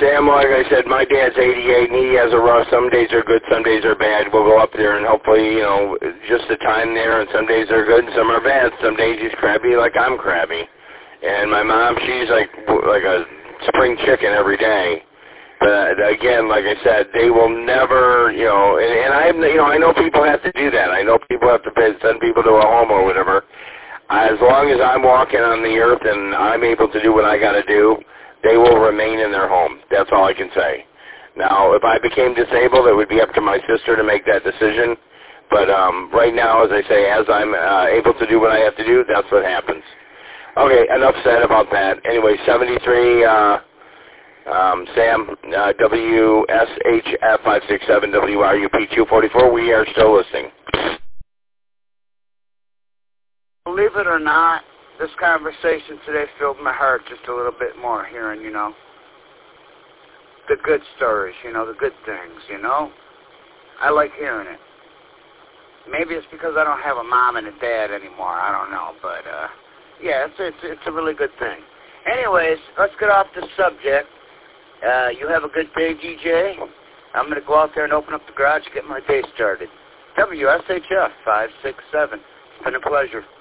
Sam, like I said, my dad's 88, and he has a rough. Some days are good, some days are bad. We'll go up there, and hopefully, just the time there, and some days are good, and some are bad. Some days he's crabby like I'm crabby. And my mom, she's like a spring chicken every day. But again, like I said, they will never, and I know people have to do that. I know people have to send people to a home or whatever. As long as I'm walking on the earth and I'm able to do what I got to do, they will remain in their home. That's all I can say. Now, if I became disabled, it would be up to my sister to make that decision. But right now, as I say, as I'm able to do what I have to do, that's what happens. Okay, enough said about that. Anyway, 73, Sam, WSHF 567 WRUP 244. We are still listening. Believe it or not, this conversation today filled my heart just a little bit more, hearing, the good stories, the good things, I like hearing it. Maybe it's because I don't have a mom and a dad anymore, I don't know, but, yeah, it's a really good thing. Anyways, let's get off the subject. You have a good day, DJ. I'm going to go out there and open up the garage and get my day started. WSHF 567. It's been a pleasure.